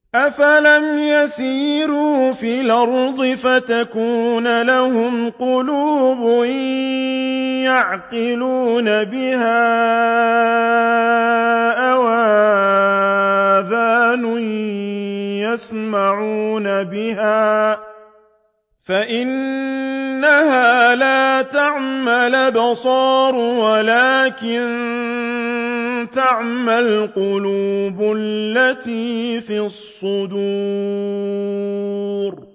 أَفَلَمْ يَسِيرُوا فِي الْأَرْضِ فَتَكُونَ لَهُمْ قُلُوبٌ يَعْقِلُونَ بِهَا أَوْ آذَانٌ يَسْمَعُونَ بِهَا ۖ فَإِنَّهَا لَا تَعْمَى الْأَبْصَارُ وَلَٰكِن تَعْمَى الْقُلُوبُ الَّتِي فِي الصُّدُورِ